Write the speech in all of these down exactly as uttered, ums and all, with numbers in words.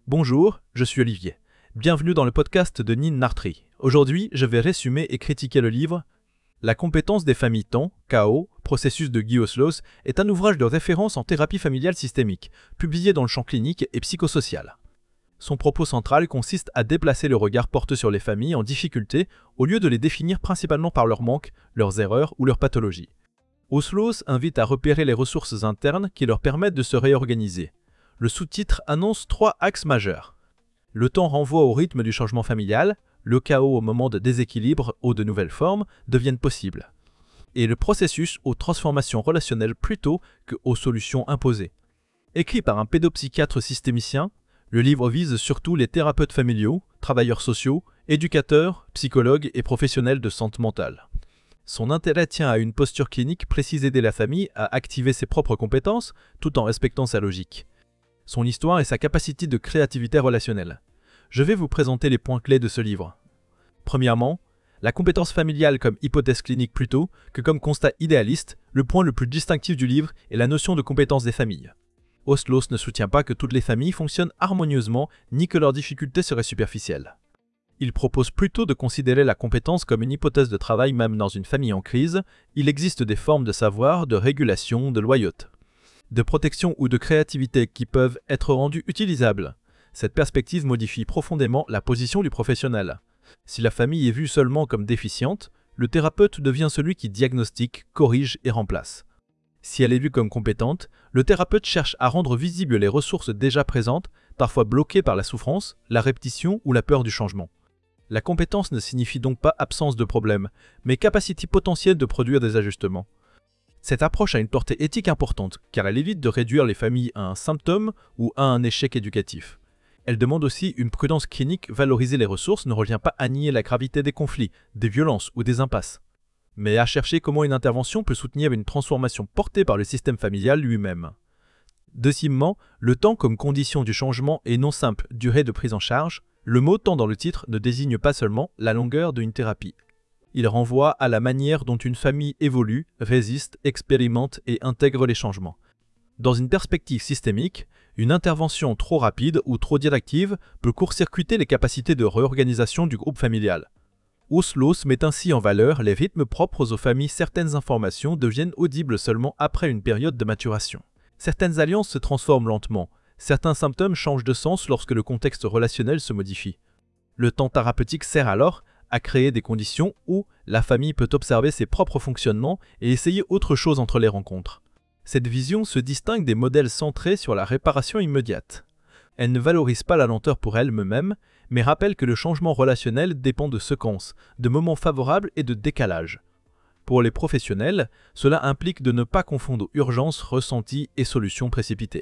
Bonjour, je suis Olivier. Bienvenue dans le podcast de Nin Nartri. Aujourd'hui, je vais résumer et critiquer le livre La compétence des familles temps, K O, processus de Guy Oslos, est un ouvrage de référence en thérapie familiale systémique, publié dans le champ clinique et psychosocial. Son propos central consiste à déplacer le regard porté sur les familles en difficulté au lieu de les définir principalement par leurs manques, leurs erreurs ou leurs pathologies. Oslos invite à repérer les ressources internes qui leur permettent de se réorganiser. Le sous-titre annonce trois axes majeurs. Le temps renvoie au rythme du changement familial, le chaos au moment de déséquilibre ou de nouvelles formes deviennent possibles. Et le processus aux transformations relationnelles plutôt qu'aux solutions imposées. Écrit par un pédopsychiatre systémicien, le livre vise surtout les thérapeutes familiaux, travailleurs sociaux, éducateurs, psychologues et professionnels de santé mentale. Son intérêt tient à une posture clinique précise aider la famille à activer ses propres compétences tout en respectant sa logique. Son histoire et sa capacité de créativité relationnelle. Je vais vous présenter les points clés de ce livre. Premièrement, la compétence familiale comme hypothèse clinique plutôt que comme constat idéaliste, le point le plus distinctif du livre est la notion de compétence des familles. Oslos ne soutient pas que toutes les familles fonctionnent harmonieusement ni que leurs difficultés seraient superficielles. Il propose plutôt de considérer la compétence comme une hypothèse de travail même dans une famille en crise. Il existe des formes de savoir, de régulation, de loyauté, de protection ou de créativité qui peuvent être rendues utilisables. Cette perspective modifie profondément la position du professionnel. Si la famille est vue seulement comme déficiente, le thérapeute devient celui qui diagnostique, corrige et remplace. Si elle est vue comme compétente, le thérapeute cherche à rendre visibles les ressources déjà présentes, parfois bloquées par la souffrance, la répétition ou la peur du changement. La compétence ne signifie donc pas absence de problème, mais capacité potentielle de produire des ajustements. Cette approche a une portée éthique importante, car elle évite de réduire les familles à un symptôme ou à un échec éducatif. Elle demande aussi une prudence clinique. Valoriser les ressources ne revient pas à nier la gravité des conflits, des violences ou des impasses, mais à chercher comment une intervention peut soutenir une transformation portée par le système familial lui-même. Deuxièmement, le temps comme condition du changement et non simple durée de prise en charge. Le mot « temps » dans le titre ne désigne pas seulement la longueur d'une thérapie. Il renvoie à la manière dont une famille évolue, résiste, expérimente et intègre les changements. Dans une perspective systémique, une intervention trop rapide ou trop directive peut court-circuiter les capacités de réorganisation du groupe familial. Oslos met ainsi en valeur les rythmes propres aux familles. Certaines informations deviennent audibles seulement après une période de maturation. Certaines alliances se transforment lentement. Certains symptômes changent de sens lorsque le contexte relationnel se modifie. Le temps thérapeutique sert alors à créer des conditions où la famille peut observer ses propres fonctionnements et essayer autre chose entre les rencontres. Cette vision se distingue des modèles centrés sur la réparation immédiate. Elle ne valorise pas la lenteur pour elle-même, mais rappelle que le changement relationnel dépend de séquences, de moments favorables et de décalage. Pour les professionnels, cela implique de ne pas confondre urgence ressentie et solution précipitée.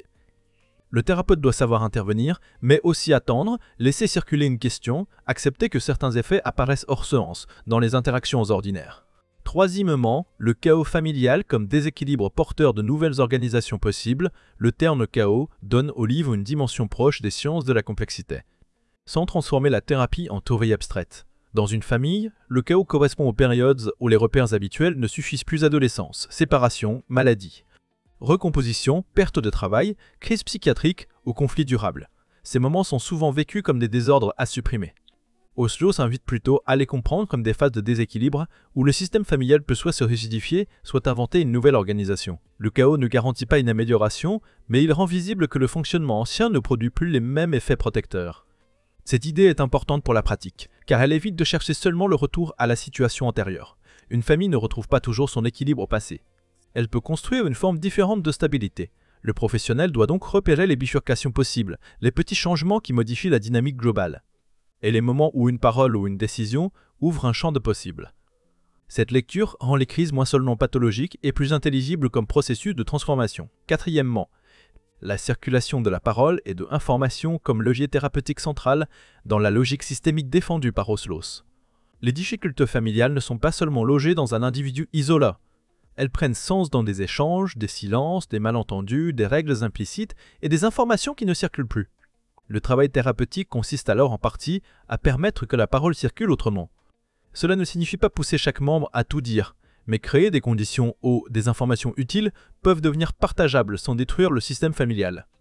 Le thérapeute doit savoir intervenir, mais aussi attendre, laisser circuler une question, accepter que certains effets apparaissent hors séance, dans les interactions ordinaires. Troisièmement, le chaos familial comme déséquilibre porteur de nouvelles organisations possibles. Le terme chaos donne au livre une dimension proche des sciences de la complexité, sans transformer la thérapie en théorie abstraite. Dans une famille, le chaos correspond aux périodes où les repères habituels ne suffisent plus. Adolescence, séparation, maladie, recomposition, perte de travail, crise psychiatrique ou conflit durable. Ces moments sont souvent vécus comme des désordres à supprimer. Oslos invite plutôt à les comprendre comme des phases de déséquilibre où le système familial peut soit se rigidifier, soit inventer une nouvelle organisation. Le chaos ne garantit pas une amélioration, mais il rend visible que le fonctionnement ancien ne produit plus les mêmes effets protecteurs. Cette idée est importante pour la pratique, car elle évite de chercher seulement le retour à la situation antérieure. Une famille ne retrouve pas toujours son équilibre au passé. Elle peut construire une forme différente de stabilité. Le professionnel doit donc repérer les bifurcations possibles, les petits changements qui modifient la dynamique globale, et les moments où une parole ou une décision ouvre un champ de possibles. Cette lecture rend les crises moins seulement pathologiques et plus intelligibles comme processus de transformation. Quatrièmement, la circulation de la parole et de l'information comme levier thérapeutique central dans la logique systémique défendue par Oslos. Les difficultés familiales ne sont pas seulement logées dans un individu isolé. Elles prennent sens dans des échanges, des silences, des malentendus, des règles implicites et des informations qui ne circulent plus. Le travail thérapeutique consiste alors en partie à permettre que la parole circule autrement. Cela ne signifie pas pousser chaque membre à tout dire, mais créer des conditions où des informations utiles peuvent devenir partageables sans détruire le système familial.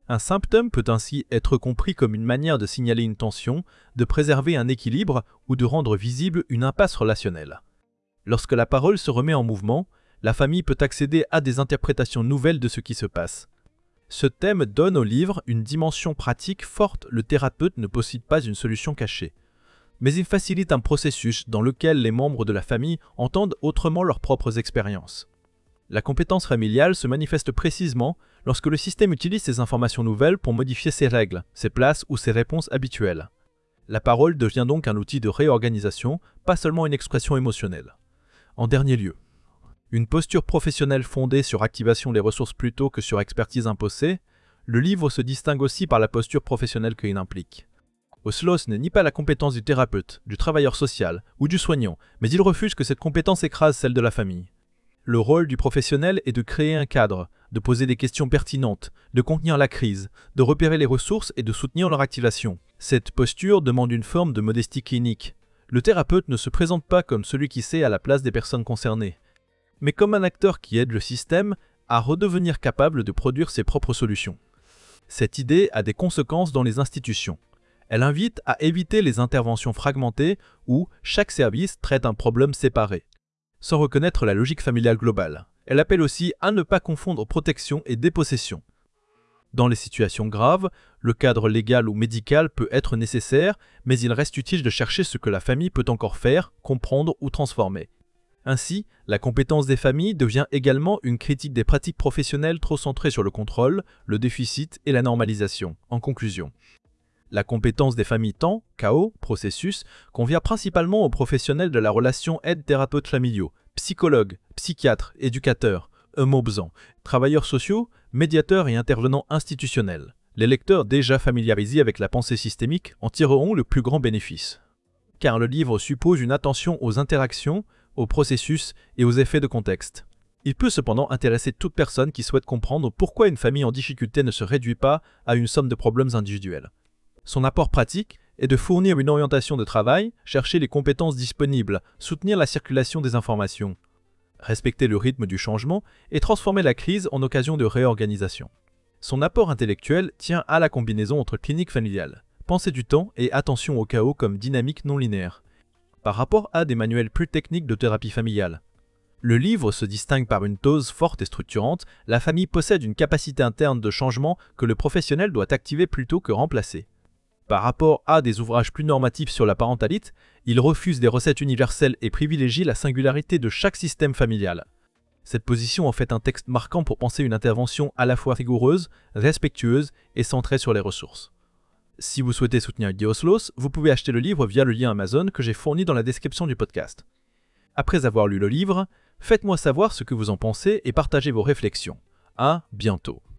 Un symptôme peut ainsi être compris comme une manière de signaler une tension, de préserver un équilibre ou de rendre visible une impasse relationnelle. Lorsque la parole se remet en mouvement, la famille peut accéder à des interprétations nouvelles de ce qui se passe. Ce thème donne au livre une dimension pratique forte. Le thérapeute ne possède pas une solution cachée, mais il facilite un processus dans lequel les membres de la famille entendent autrement leurs propres expériences. La compétence familiale se manifeste précisément lorsque le système utilise ces informations nouvelles pour modifier ses règles, ses places ou ses réponses habituelles. La parole devient donc un outil de réorganisation, pas seulement une expression émotionnelle. En dernier lieu, une posture professionnelle fondée sur activation des ressources plutôt que sur expertise imposée, le livre se distingue aussi par la posture professionnelle qu'il implique. Oslos ne nie pas la compétence du thérapeute, du travailleur social ou du soignant, mais il refuse que cette compétence écrase celle de la famille. Le rôle du professionnel est de créer un cadre, de poser des questions pertinentes, de contenir la crise, de repérer les ressources et de soutenir leur activation. Cette posture demande une forme de modestie clinique. Le thérapeute ne se présente pas comme celui qui sait à la place des personnes concernées, mais comme un acteur qui aide le système à redevenir capable de produire ses propres solutions. Cette idée a des conséquences dans les institutions. Elle invite à éviter les interventions fragmentées où chaque service traite un problème séparé, sans reconnaître la logique familiale globale. Elle appelle aussi à ne pas confondre protection et dépossession. Dans les situations graves, le cadre légal ou médical peut être nécessaire, mais il reste utile de chercher ce que la famille peut encore faire, comprendre ou transformer. Ainsi, la compétence des familles devient également une critique des pratiques professionnelles trop centrées sur le contrôle, le déficit et la normalisation. En conclusion, la compétence des familles temps, K O, processus, convient principalement aux professionnels de la relation aide-thérapeutes familiaux, psychologues, psychiatres, éducateurs, homobsans, travailleurs sociaux, médiateurs et intervenants institutionnels. Les lecteurs déjà familiarisés avec la pensée systémique en tireront le plus grand bénéfice. Car le livre suppose une attention aux interactions, aux processus et aux effets de contexte. Il peut cependant intéresser toute personne qui souhaite comprendre pourquoi une famille en difficulté ne se réduit pas à une somme de problèmes individuels. Son apport pratique est de fournir une orientation de travail, chercher les compétences disponibles, soutenir la circulation des informations, respecter le rythme du changement et transformer la crise en occasion de réorganisation. Son apport intellectuel tient à la combinaison entre clinique familiale, pensée du temps et attention au chaos comme dynamique non linéaire, par rapport à des manuels plus techniques de thérapie familiale. Le livre se distingue par une dose forte et structurante. La famille possède une capacité interne de changement que le professionnel doit activer plutôt que remplacer. Par rapport à des ouvrages plus normatifs sur la parentalité, il refuse des recettes universelles et privilégie la singularité de chaque système familial. Cette position en fait un texte marquant pour penser une intervention à la fois rigoureuse, respectueuse et centrée sur les ressources. Si vous souhaitez soutenir Guy Oslos, vous pouvez acheter le livre via le lien Amazon que j'ai fourni dans la description du podcast. Après avoir lu le livre, faites-moi savoir ce que vous en pensez et partagez vos réflexions. À bientôt.